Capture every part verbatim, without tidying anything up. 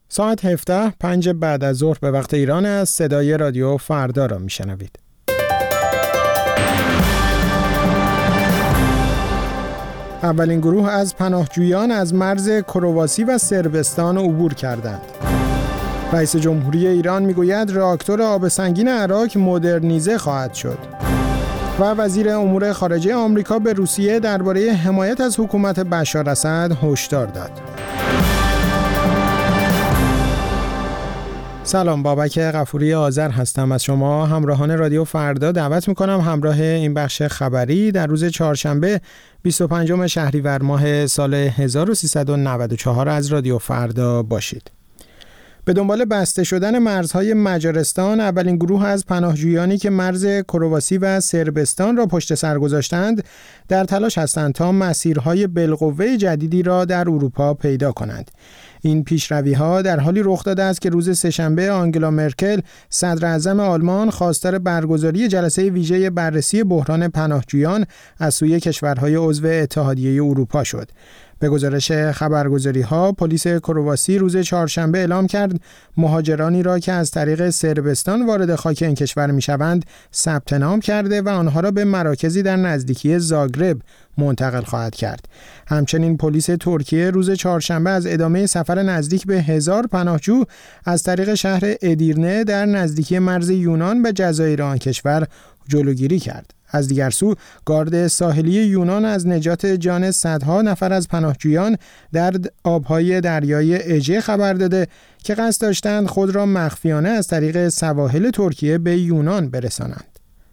ساعت هفده پنج بعد از ظهر به وقت ایران از صدای رادیو فردا را میشنوید. اولین گروه از پناهجویان از مرز کرواسی و صربستان عبور کردند. رئیس جمهوری ایران میگوید راکتور آب سنگین عراق مدرنیزه خواهد شد. و وزیر امور خارجه آمریکا به روسیه درباره حمایت از حکومت بشار اسد هشدار داد. سلام، بابک غفوری آذر هستم. از شما همراهان رادیو فردا دعوت میکنم همراه این بخش خبری در روز چهارشنبه بیست و پنجم شهریور ماه سال هزار و سیصد و نود و چهار از رادیو فردا باشید. به دنبال بسته شدن مرزهای مجارستان، اولین گروه از پناهجویانی که مرز کرواسی و صربستان را پشت سر گذاشتند در تلاش هستند تا مسیرهای بالقوه جدیدی را در اروپا پیدا کنند. این پیشروی‌ها در حالی رخ داده است که روز سه‌شنبه آنگلا مرکل صدر اعظم آلمان خواستار برگزاری جلسه ویژه بررسی بحران پناهجویان از سوی کشورهای عضو اتحادیه اروپا شد. به گزارش خبرگزاری‌ها، پلیس کرواسی روز چهارشنبه اعلام کرد مهاجرانی را که از طریق صربستان وارد خاک این کشور می‌شوند ثبت نام کرده و آنها را به مراکزی در نزدیکی زاگرب منتقل خواهد کرد. همچنین پلیس ترکیه روز چهارشنبه از ادامه سفر نزدیک به هزار پناهجو از طریق شهر ادیرنه در نزدیکی مرز یونان به جزایر آن کشور جلوگیری کرد. از دیگر سو، گارد ساحلی یونان از نجات جان صدها نفر از پناهجویان در آبهای دریای اژه خبر داده که قصد داشتند خود را مخفیانه از طریق سواحل ترکیه به یونان برسانند.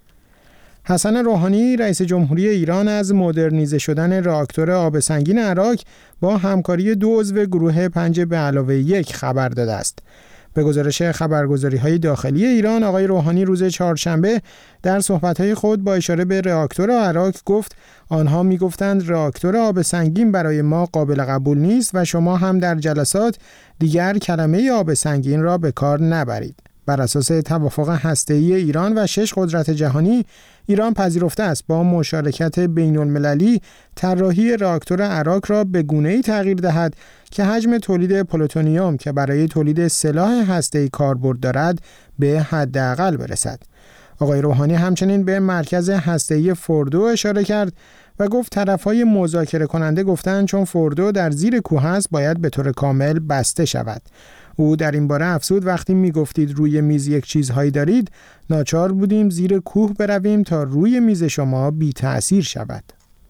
حسن روحانی رئیس جمهوری ایران از مدرنیزه شدن راکتور آب سنگین عراق با همکاری دو عضو گروه پنج به علاوه یک خبر داده است. به گزارش خبرگزاری‌های داخلی ایران، آقای روحانی روز چهارشنبه در صحبت‌های خود با اشاره به راکتور عراق گفت آنها می‌گفتند راکتور آب سنگین برای ما قابل قبول نیست و شما هم در جلسات دیگر کلمه آب سنگین را به کار نبرید. بر اساس توافق هسته‌ای ایران و شش قدرت جهانی، ایران پذیرفته است با مشارکت بین‌المللی طراحی راکتور عراق را به گونه‌ای تغییر دهد که حجم تولید پلوتونیوم که برای تولید سلاح هسته‌ای کاربرد دارد به حداقل برسد. آقای روحانی همچنین به مرکز هسته‌ای فوردو اشاره کرد و گفت طرف‌های مذاکره کننده گفتند چون فوردو در زیر کوه است باید به طور کامل بسته شود. او در این باره افزود وقتی میگفتید روی میز یک چیزهایی دارید، ناچار بودیم زیر کوه برویم تا روی میز شما بی تأثیر شود.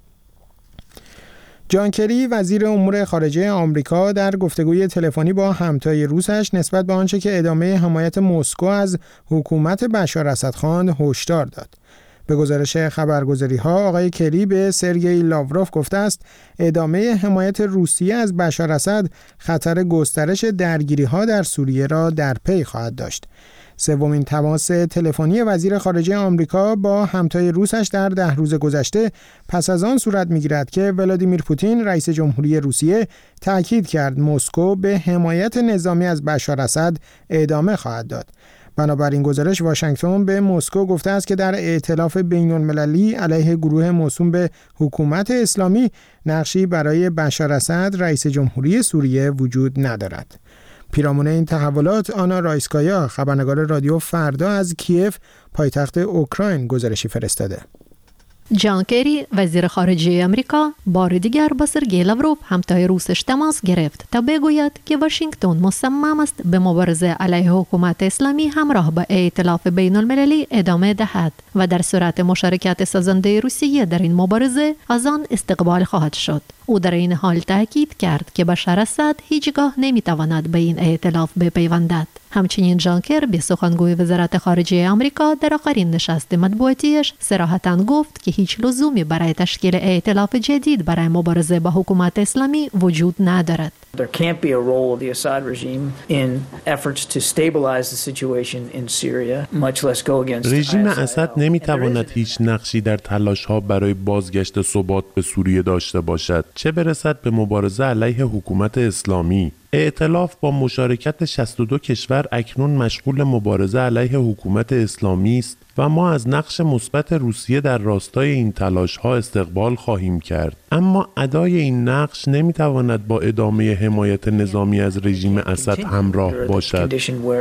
جان کری وزیر امور خارجه آمریکا در گفتگوی تلفنی با همتای روسش نسبت به آنچه که ادامه حمایت مسکو از حکومت بشار اسدخان هشدار داد. به گزارش خبرگزاری‌ها، آقای کری به سرگئی لاوروف گفته است ادامه حمایت روسیه از بشار اسد خطر گسترش درگیری‌ها در سوریه را در پی خواهد داشت. سومین تماس تلفنی وزیر خارجه آمریکا با همتای روسش در ده روز گذشته پس از آن صورت می‌گیرد که ولادیمیر پوتین رئیس جمهوری روسیه تأکید کرد مسکو به حمایت نظامی از بشار اسد ادامه خواهد داد. بنابراین گزارش واشنگتن به مسکو گفته است که در ائتلاف بین‌المللی علیه گروه موسوم به حکومت اسلامی نقشی برای بشار اسد رئیس جمهوری سوریه وجود ندارد. پیرامون این تحولات آنا رایسکایا خبرنگار رادیو فردا از کیف پایتخت اوکراین گزارشی فرستاده. جان کری وزیر خارجه آمریکا بار دیگر با سرگئی لاوروف همتای روسش تماس گرفت تا بگوید که واشنگتن مصمم است به مبارزه علیه حکومت اسلامی همراه با ائتلاف بین المللی ادامه دهد و در صورت مشارکت سازنده روسیه در این مبارزه از آن استقبال خواهد شد. او در این حال تاکید کرد که بشار اسد هیچگاه نمیتواند به این ائتلاف بپیوندد. همچنین جان کری به سخنگوی وزارت خارجه آمریکا در آخرین نشست مطبوعاتیش صراحتاً گفت که هیچ لزومی برای تشکیل ائتلاف جدید برای مبارزه با حکومت اسلامی وجود ندارد. There can't be a role of the Assad regime in efforts to stabilize the situation in Syria, much less go against رژیم اسد نمیتواند هیچ نقشی در تلاش‌ها برای بازگشت ثبات به سوریه داشته باشد، چه برسد به مبارزه علیه حکومت اسلامی. ائتلاف با مشارکت شصت و دو کشور اکنون مشغول مبارزه علیه حکومت اسلامی است و ما از نقش مثبت روسیه در راستای این تلاش‌ها استقبال خواهیم کرد. اما ادای این نقش نمی‌تواند با ادامه حمایت نظامی از رژیم اسد همراه باشد.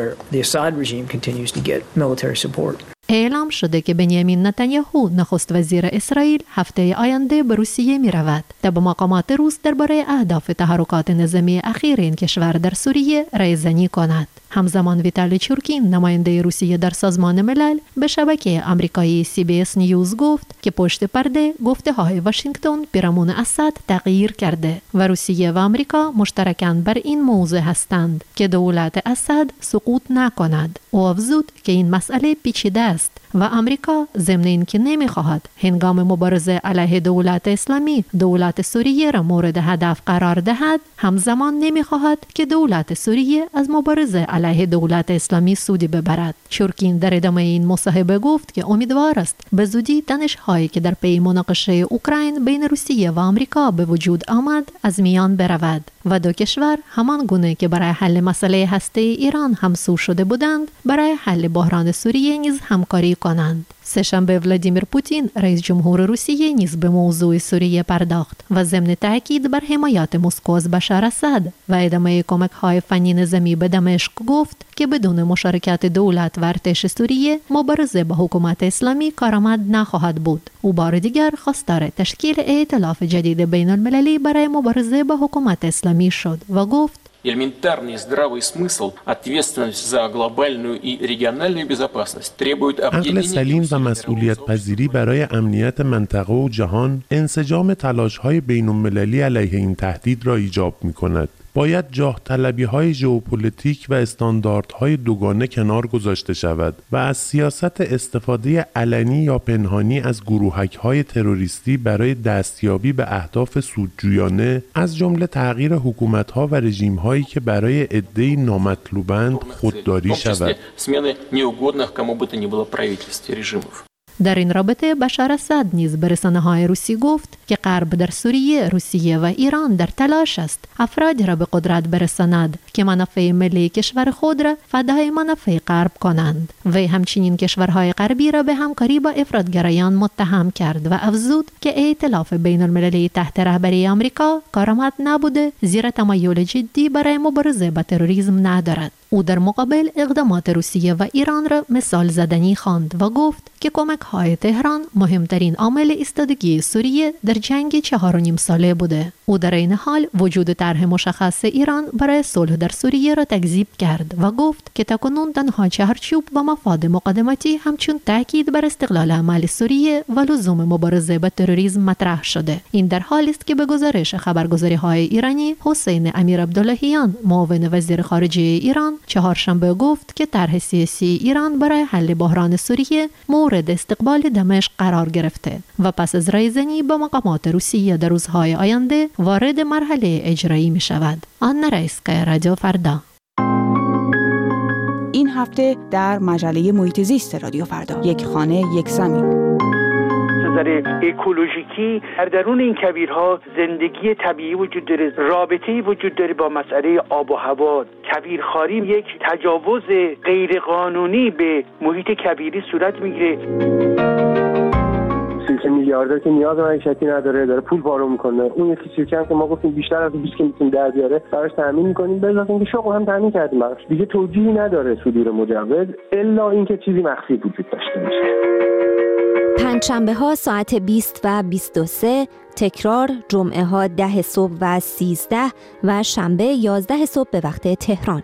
اعلام شده که بنیامین نتانیاهو نخست وزیر اسرائیل هفته آینده به روسیه می رود تا به مقامات روس درباره اهداف تحرکات نظامی اخیر این کشور در سوریه رایزنی کند. همزمان ویتالی چورکین نماینده روسیه در سازمان ملل به شبکه آمریکایی سی بی اس نیوز گفت که پشت پرده گفته های واشنگتن پیرامون اسد تغییر کرده و روسیه و آمریکا مشترکاً بر این موضوع هستند که دولت اسد سقوط نکند. او افزود که این مسئله پیچیده است و آمریکا ضمن اینکه نمیخواهد هنگام مبارزه علیه دولت اسلامی دولت سوریه را مورد هدف قرار دهد، همزمان نمیخواهد که دولت سوریه از مبارزه علیه دولت اسلامی سودی ببرد. چورکین در ادامه این مصاحبه گفت که امیدوار است به زودی تنش‌هایی که در پی مناقشه اوکراین بین روسیه و آمریکا به وجود آمد از میان برود و دو کشور همان گونه که برای حل مسئله هسته ایران همسو شده بودند برای حل بحران سوریه نیز همکاری کنند. سه‌شنبه ولادیمیر پوتین رئیس جمهور روسیه نیز به موضوع سوریه پرداخت و ضمن تاکید بر حمایت مسکو از بشار اسد و ادامه کمک‌های فنی نظامی به دمشق گفت که بدون مشارکت دولت و ارتش سوریه مبارزه با حکومت اسلامی کارآمد نخواهد بود. او بار دیگر خواستار تشکیل ائتلاف جدید بین المللی برای مبارزه با حکومت اسلامی شد و گفت Элементарный здравый смысл, ответственность за глобальную и региональную безопасность требует عقل سلیم و مسئولیت پذیری برای امنیت منطقه و جهان انسجام تلاش‌های بین‌المللی علیه این تهدید را ایجاب می‌کند. باید جاه طلبی‌های ژئوپلیتیک و استانداردهای دوگانه کنار گذاشته شود و از سیاست استفاده علنی یا پنهانی از گروهک‌های تروریستی برای دستیابی به اهداف سودجویانه از جمله تغییر حکومت‌ها و رژیم‌هایی که برای عده‌ای نامطلوبند خودداری شود. در این رابطه بشار اسد نیز به رسانه‌های روسی گفت که غرب در سوریه، روسیه و ایران در تلاش است افرادی را به قدرت برساند که منافع ملی کشور خود را فدای منافع غرب کنند. وی همچنین کشورهای غربی را به همکاری با افراطگرایان متهم کرد و افزود که ائتلاف بین المللی تحت رهبری آمریکا کارآمد نبوده زیرا تمایل جدی برای مبارزه با تروریسم ندارد. او در مقابل اقدامات روسیه و ایران را مثال زدنی خواند و گفت که کمک‌های تهران مهمترین عامل ایستادگی سوریه در جنگ چهار و نیم ساله بوده. او در این حال وجود طرح مشخص ایران برای صلح در سوریه را تکذیب کرد و گفت که تاکنون تنها چهارچوب و مفاد مقدماتی همچون تاکید بر استقلال عملی سوریه و لزوم مبارزه با تروریسم مطرح شده. این در حالی است که به گزارش خبرگزاری‌های ایرانی حسین امیر عبداللهیان معاون وزیر خارجه ایران چهارشنبه گفت که طرح سیاسی ایران برای حل بحران سوریه مورد استقبال دمشق قرار گرفته و پس از رایزنی با مقامات روسیه در روزهای آینده وارد مرحله اجرایی می شود. آن رئیس‌کای رادیو فردا. این هفته در مجله محیط زیست رادیو فردا، یک خانه یک زمین. نظر اکولوژیکی در درون این کویرها زندگی طبیعی وجود داره، رابطه‌ای وجود داره با مسئله آب و هوا. کویرخواری یک تجاوز غیرقانونی به محیط کویری صورت میگیره. سیرکه میلیاردر که نیاز به معیشتی نداره، داره پول پارو میکنه. اون یکی سیرکه هم که ما گفتیم بیشتر از بیست که میتونیم در بیاره براش تامین میکنیم، به اضافه اینکه شغل هم تامین کردیم براش. دیگه توجیهی نداره صدور مجوز الا اینکه چیزی مخفی وجود داشته باشه. پنجشنبه ها ساعت بیست و بیست و سه، تکرار جمعه ها ده صبح و سیزده و شنبه یازده صبح به وقت تهران.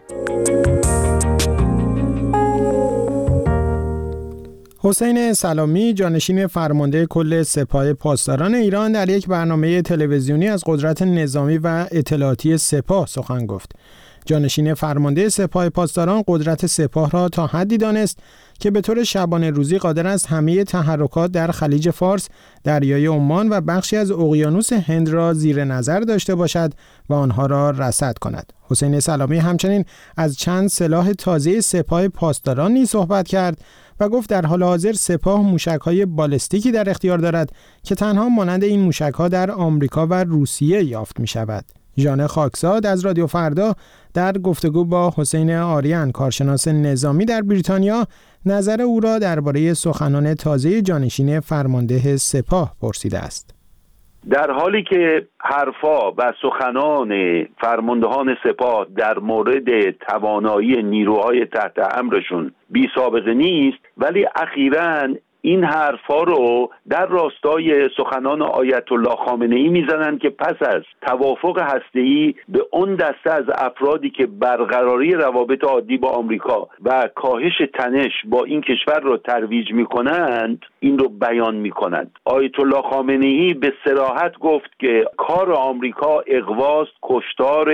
حسین سلامی جانشین فرمانده کل سپاه پاسداران ایران در یک برنامه تلویزیونی از قدرت نظامی و اطلاعاتی سپاه سخن گفت. جانشین فرمانده سپاه پاسداران قدرت سپاه را تا حدی دانست که به طور شبانه روزی قادر است همه تحرکات در خلیج فارس، دریای عمان و بخشی از اقیانوس هند را زیر نظر داشته باشد و آنها را رصد کند. حسین سلامی همچنین از چند سلاح تازه سپاه پاسداران نیز صحبت کرد و گفت در حال حاضر سپاه موشک‌های بالستیکی در اختیار دارد که تنها مانند این موشک‌ها در آمریکا و روسیه یافت می‌شود. ژان خاکزاد از رادیو فردا در گفتگو با حسین آریان کارشناس نظامی در بریتانیا نظر او را درباره سخنان تازه جانشین فرمانده سپاه پرسیده است. در حالی که حرفا و سخنان فرماندهان سپاه در مورد توانایی نیروهای تحت امرشون بی سابقه نیست، ولی اخیراً این حرفا رو در راستای سخنان آیت الله خامنه‌ای میزنن که پس از توافق هسته‌ای به اون دسته از افرادی که برقراری روابط عادی با آمریکا و کاهش تنش با این کشور رو ترویج میکنند این رو بیان میکنند. آیت الله خامنه‌ای به صراحت گفت که کار آمریکا اغواست، کشتار،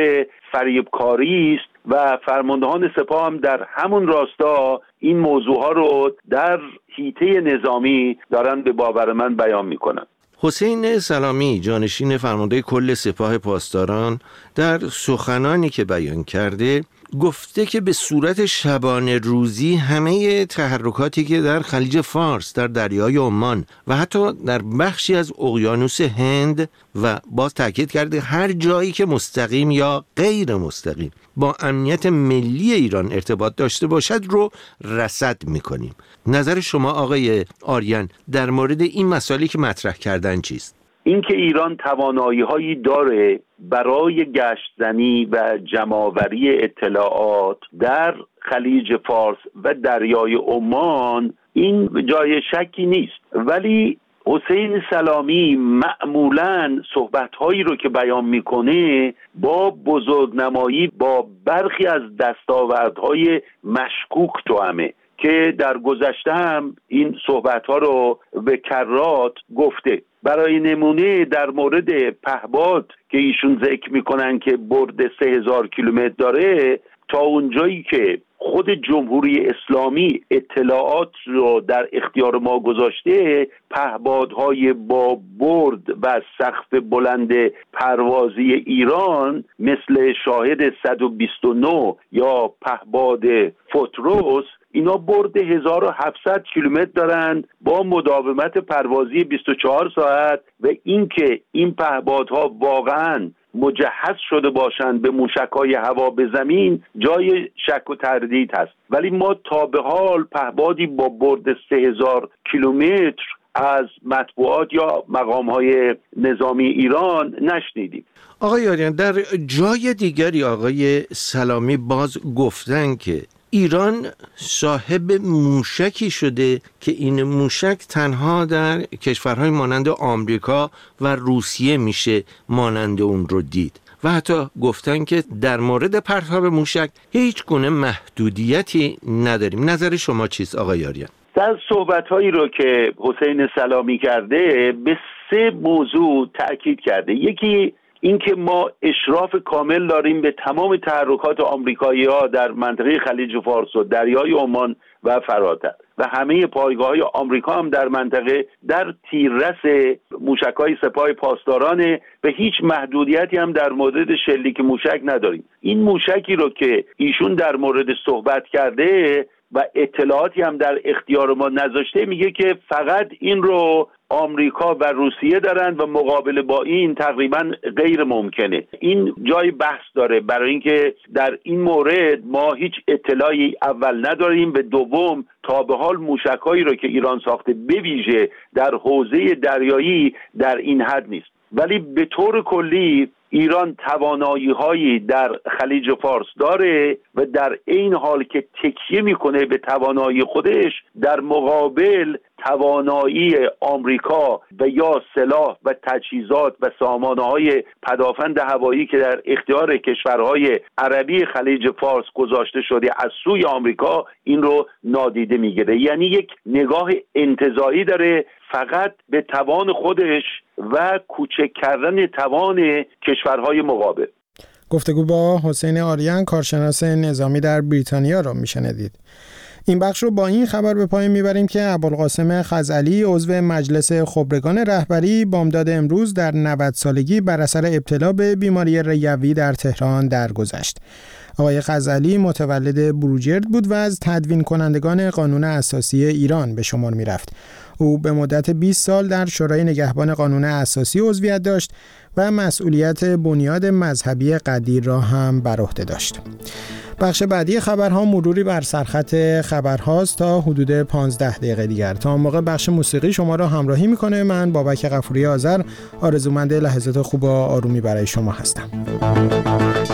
فریبکاری است و فرماندهان سپاه هم در همون راستا این موضوع ها رو در حیطه نظامی دارن به باور من بیان میکنن. حسین سلامی جانشین فرمانده کل سپاه پاسداران در سخنانی که بیان کرده گفته که به صورت شبانه روزی همه تحرکاتی که در خلیج فارس، در دریای عمان و حتی در بخشی از اقیانوس هند و باز تاکید کرده هر جایی که مستقیم یا غیر مستقیم با امنیت ملی ایران ارتباط داشته باشد رو رصد میکنیم. نظر شما آقای آریان در مورد این مسائلی که مطرح کردن چیست؟ اینکه ایران توانایی‌هایی داره برای گشت‌زنی و جمع‌آوری اطلاعات در خلیج فارس و دریای عمان این جای شکی نیست، ولی حسین سلامی معمولاً صحبت‌هایی رو که بیان میکنه با بزرگنمایی با برخی از دستاوردهای مشکوک توامه که در گذشته هم این صحبت‌ها رو به کرات گفته. برای نمونه در مورد پهباد که ایشون ذکر میکنن که برد سه هزار کیلومتر داره، تا اونجایی که خود جمهوری اسلامی اطلاعات رو در اختیار ما گذاشته، پهبادهای با برد و سقف بلند پروازی ایران مثل شاهد صد و بیست و نه یا پهباد فتروس اینا برد هزار و هفتصد کیلومتر دارند با مداومت پروازی بیست و چهار ساعت و اینکه این پهبادها واقعاً مجهز شده باشند به موشک‌های هوا به زمین جای شک و تردید هست. ولی ما تا به حال پهبادی با برد سه هزار کیلومتر از مطبوعات یا مقام‌های نظامی ایران نشنیدیم. آقای آریان در جای دیگری آقای سلامی باز گفتن که ایران صاحب موشکی شده که این موشک تنها در کشورهای مانند آمریکا و روسیه میشه مانند اون رو دید و حتی گفتن که در مورد پرتاب موشک هیچ گونه محدودیتی نداریم. نظر شما چیست آقای آریان؟ در صحبت‌هایی رو که حسین سلامی کرده به سه موضوع تأکید کرده. یکی اینکه ما اشراف کامل داریم به تمام تحرکات آمریکایی‌ها در منطقه خلیج فارس و دریای عمان و فراتر و همه پایگاه‌های آمریکا هم در منطقه در تیررس موشک‌های سپاه پاسداران و هیچ محدودیتی هم در مورد شلیک موشک نداریم. این موشکی رو که ایشون در مورد صحبت کرده و اطلاعاتی هم در اختیار ما نذاشته، میگه که فقط این رو آمریکا و روسیه دارند و مقابله با این تقریبا غیر ممکنه. این جای بحث داره برای اینکه در این مورد ما هیچ اطلاعی اول نداریم و دوم تا به حال موشک‌هایی رو که ایران ساخته به ویژه در حوزه دریایی در این حد نیست. ولی به طور کلی ایران توانایی‌هایی در خلیج فارس داره و در این حال که تکیه میکنه به توانایی خودش در مقابل توانایی آمریکا و یا سلاح و تجهیزات و سامانه‌های پدافند هوایی که در اختیار کشورهای عربی خلیج فارس گذاشته شده از سوی آمریکا این رو نادیده میگیره. یعنی یک نگاه انتزاعی داره فقط به توان خودش و کوچک کردن توان کشورهای مقابل. گفتگو با حسین آریان کارشناس نظامی در بریتانیا را میشنیدید. این بخش رو با این خبر به پایان میبریم که ابوالقاسم خزعلی عضو مجلس خبرگان رهبری بامداد امروز در نود سالگی بر اثر ابتلا به بیماری ریوی در تهران درگذشت. آقای خزعلی متولد بروجرد بود و از تدوین کنندگان قانون اساسی ایران به شمار می رفت. او به مدت بیست سال در شورای نگهبان قانون اساسی عضویت داشت و مسئولیت بنیاد مذهبی قدیر را هم بر عهده داشت. بخش بعدی خبرها مروری بر سرخط خبرهاست تا حدود پانزده دقیقه دیگر. تا اون موقع بخش موسیقی شما را همراهی میکنه. من بابک غفوری آذر آرزومند لحظات خوب و آرومی برای شما هستم.